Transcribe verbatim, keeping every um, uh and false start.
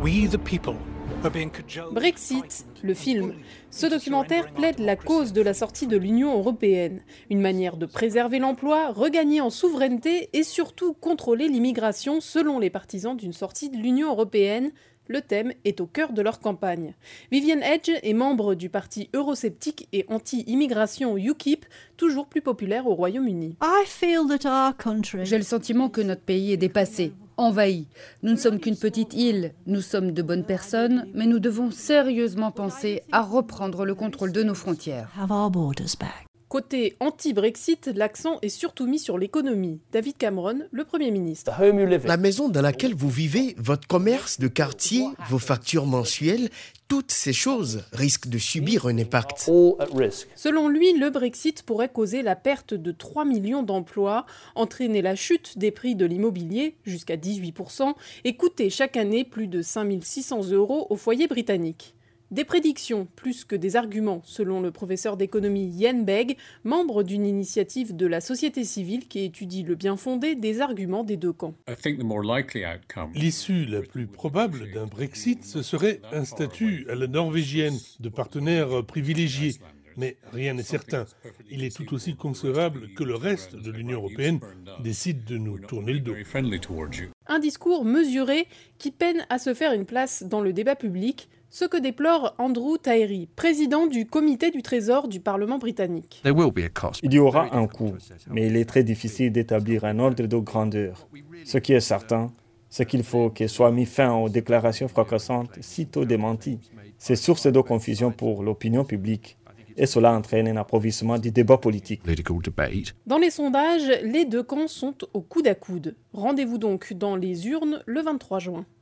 We the people are being cajoled. Brexit, le film. Ce documentaire plaide la cause de la sortie de l'Union européenne. Une manière de préserver l'emploi, regagner en souveraineté et surtout contrôler l'immigration selon les partisans d'une sortie de l'Union européenne. Le thème est au cœur de leur campagne. Vivienne Edge est membre du parti eurosceptique et anti-immigration U KIP, toujours plus populaire au Royaume-Uni. J'ai le sentiment que notre pays est dépassé, envahi. Nous ne sommes qu'une petite île, nous sommes de bonnes personnes, mais nous devons sérieusement penser à reprendre le contrôle de nos frontières. Côté anti-Brexit, l'accent est surtout mis sur l'économie. David Cameron, le Premier ministre. La maison dans laquelle vous vivez, votre commerce de quartier, vos factures mensuelles, toutes ces choses risquent de subir un impact. Selon lui, le Brexit pourrait causer la perte de trois millions d'emplois, entraîner la chute des prix de l'immobilier, jusqu'à dix-huit pour cent, et coûter chaque année plus de cinq mille six cents euros aux foyers britanniques. Des prédictions plus que des arguments, selon le professeur d'économie Ian Begg, membre d'une initiative de la société civile qui étudie le bien-fondé des arguments des deux camps. L'issue la plus probable d'un Brexit, ce serait un statut à la norvégienne de partenaire privilégié. Mais rien n'est certain. Il est tout aussi concevable que le reste de l'Union européenne décide de nous tourner le dos. Un discours mesuré qui peine à se faire une place dans le débat public, ce que déplore Andrew Tyrie, président du comité du Trésor du Parlement britannique. Il y aura un coût, mais il est très difficile d'établir un ordre de grandeur. Ce qui est certain, c'est qu'il faut qu'il soit mis fin aux déclarations fracassantes sitôt démenties. C'est source de confusion pour l'opinion publique. Et cela entraîne un appauvrissement du débat politique. Dans les sondages, les deux camps sont au coude à coude. Rendez-vous donc dans les urnes le vingt-trois juin.